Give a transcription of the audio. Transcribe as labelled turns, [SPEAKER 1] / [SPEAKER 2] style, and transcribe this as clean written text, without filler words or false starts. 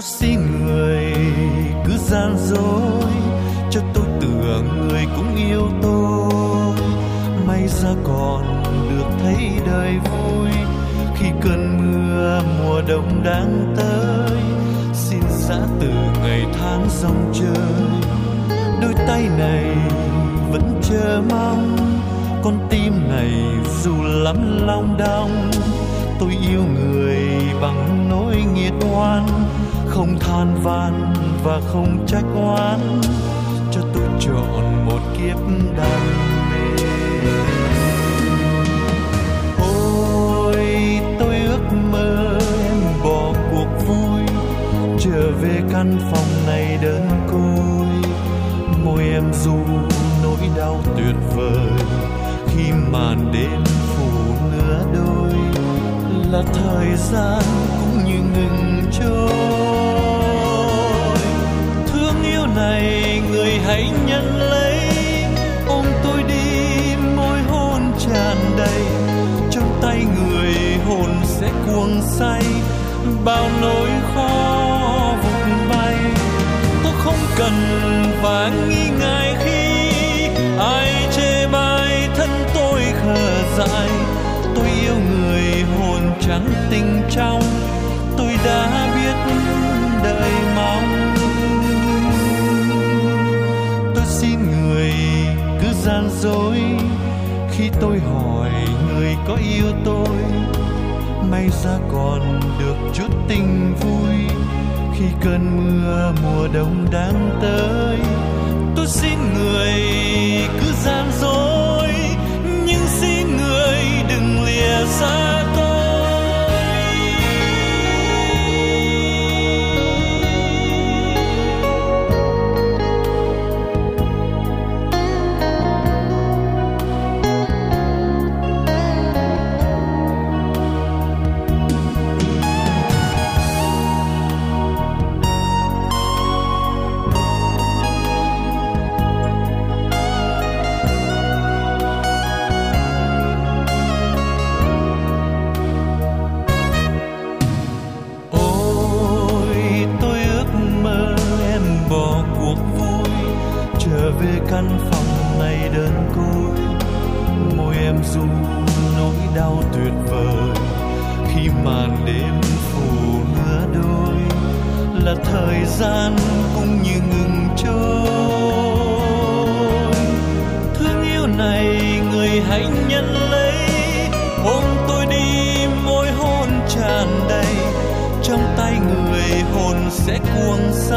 [SPEAKER 1] xin người cứ gian dối cho tôi tưởng người cũng yêu tôi. May ra còn được thấy đời vui khi cơn mưa mùa đông đang tới. Xin giã từ ngày tháng dòng chơi, đôi tay này vẫn chờ mong, con tim này dù lắm lòng đong. Tôi yêu người bằng nỗi nghiệt oan, không than van và không trách oán, cho tôi chọn một kiếp đam mê. Ôi tôi ước mơ em bỏ cuộc vui, trở về căn phòng này đơn côi. Môi em ru nỗi đau tuyệt vời khi màn đêm phủ nửa đôi. Là thời gian cũng như ngừng trôi. Thương yêu này người hãy nhận lấy, ôm tôi đi môi hôn tràn đầy. Trong tay người hồn sẽ cuồng say, bao nỗi khó vụt bay. Tôi không cần và nghi ngại khi ai chê bai thân tôi khờ dại. Tôi yêu người hồn trắng tình trong, tôi đã biết đợi mong. Tôi xin người cứ gian dối khi tôi hỏi người có yêu tôi. May ra còn được chút tình vui khi cơn mưa mùa đông đang tới. Tôi xin người cứ gian dối, nhưng xin người đừng lìa xa tôi. Về căn phòng này đơn côi, môi em ru nỗi đau tuyệt vời khi màn đêm phủ nửa đôi. Là thời gian cũng như ngừng trôi. Thương yêu này người hãy nhận lấy, ôm tôi đi môi hôn tràn đầy. Trong tay người hồn sẽ cuồng say,